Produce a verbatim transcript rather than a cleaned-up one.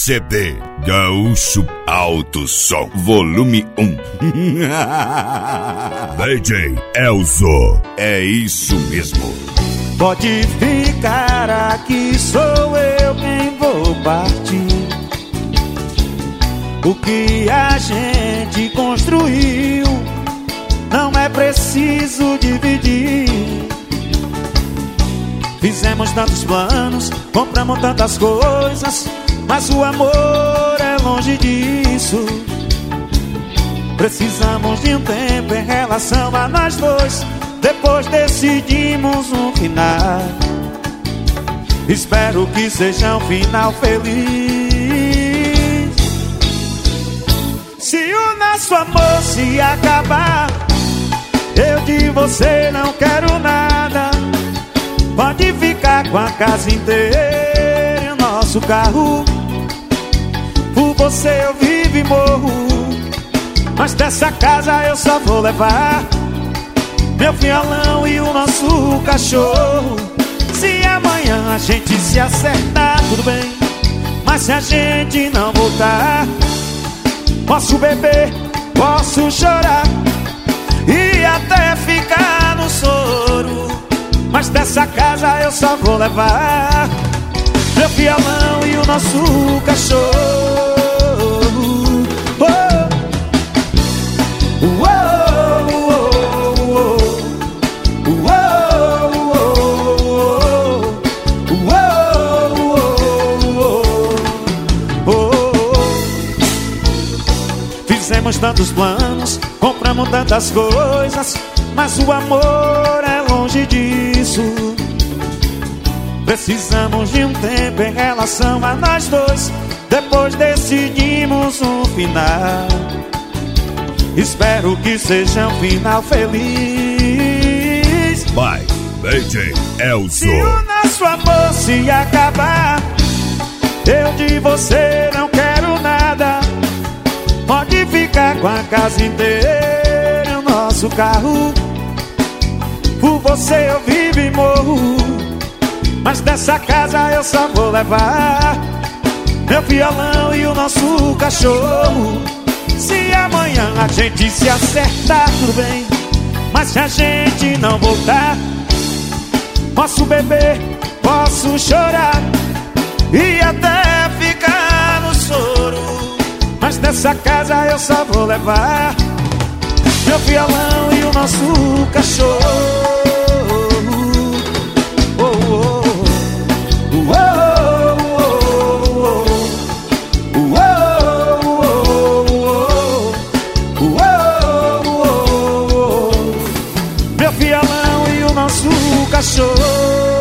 C D Gaúcho Alto Som Volume um. D J Elzo, é isso mesmo. Pode ficar aqui, sou eu quem vou partir. O que a gente construiu não é preciso dividir. Fizemos tantos planos, compramos tantas coisas, mas o amor é longe disso. Precisamos de um tempo em relação a nós dois, depois decidimos um final. Espero que seja um final feliz. Se o nosso amor se acabar, eu de você não quero nada. Pode ficar com a casa inteira e o nosso carro. Por você eu vivo e morro, mas dessa casa eu só vou levar meu violão e o nosso cachorro. Se amanhã a gente se acertar, tudo bem, mas se a gente não voltar, posso beber, posso chorar e até ficar no soro, mas dessa casa eu só vou levar meu violão e o nosso cachorro. Oh. Oh, oh, oh, oh, oh. Fizemos tantos planos, compramos tantas coisas, mas o amor é longe disso. Precisamos de um tempo em relação a nós dois, depois decidimos um final. Espero que seja um final feliz. Vai, D J Elzo. Se o nosso amor se acabar, eu de você não quero nada. Pode ficar com a casa inteira e o nosso carro. Por você eu vivo e morro, mas dessa casa eu só vou levar meu violão e o nosso cachorro. Se amanhã a gente se acertar, tudo bem, mas se a gente não voltar, posso beber, posso chorar e até ficar no soro, mas dessa casa eu só vou levar meu violão e o nosso cachorro. Oh, oh, oh, oh, oh, oh, meu violão e o nosso cachorro.